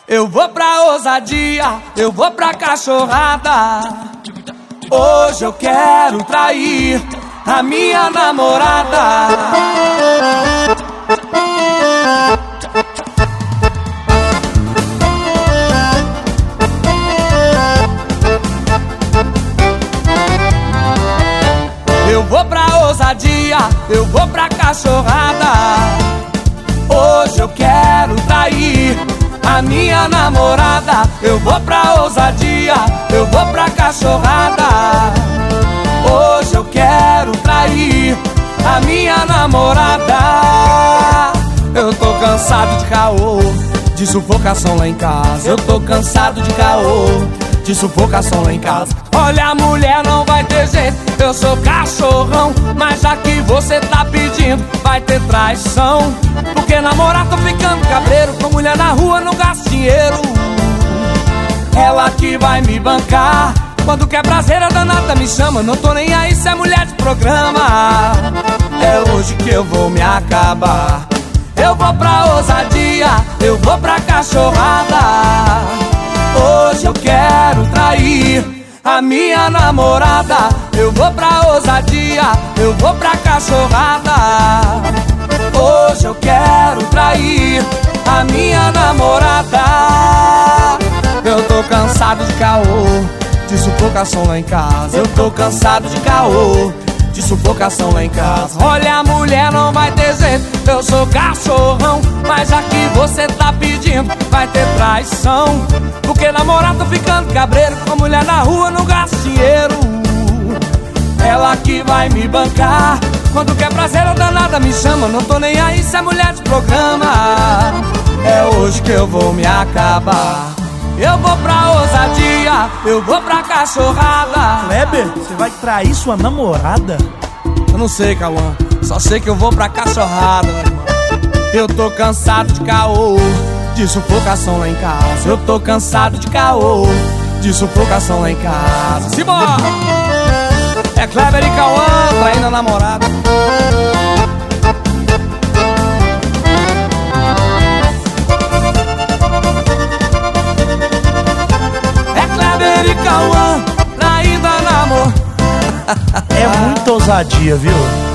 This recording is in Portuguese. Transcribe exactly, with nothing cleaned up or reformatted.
Eu vou pra ousadia, eu vou pra cachorrada. Hoje eu quero trair a minha namorada. Eu vou pra ousadia, eu vou pra cachorrada. Hoje eu quero trair a minha namorada. Eu vou pra ousadia, eu vou pra cachorrada. Hoje eu quero trair a minha namorada. Eu tô cansado de caô, de sufocação lá em casa. Eu tô cansado de caô, de sufocação lá em casa. Olha, mulher, não vai ter jeito, eu sou cachorrão. Mas já que você tá pedindo, vai ter traição. Porque namorar tô ficando cabreiro, com mulher na rua não gasto dinheiro. Ela que vai me bancar, quando quer prazer danada me chama. Não tô nem aí se é mulher de programa. É hoje que eu vou me acabar. Eu vou pra ousadia, eu vou pra cachorrada. Hoje eu quero trair a minha namorada. Eu vou pra ousadia, eu vou pra cachorrada. Hoje eu quero trair a minha namorada. Eu tô cansado de caô, de sufocação lá em casa. Eu tô cansado de caô, de sufocação lá em casa. Olha, mulher, não vai ter jeito, eu sou cachorrão. Mas já que você tá pedindo, vai ter traição. Porque namorar tô ficando cabreiro, com mulher na rua não gasto dinheiro. Ela que vai me bancar, quando quer prazer danada me chama. Não tô nem aí se é mulher de programa. É hoje que eu vou me acabar. Eu vou pra ousadia, eu vou pra cachorrada. Kleber, você vai trair sua namorada? Eu não sei, Cauã, só sei que eu vou pra cachorrada, meu irmão. Eu tô cansado de caô, de sufocação lá em casa. Eu tô cansado de caô, de sufocação lá em casa. Simbora! É Kleber e Cauã traindo a namorada. E Cauã, traindo a namor. É muita ousadia, viu?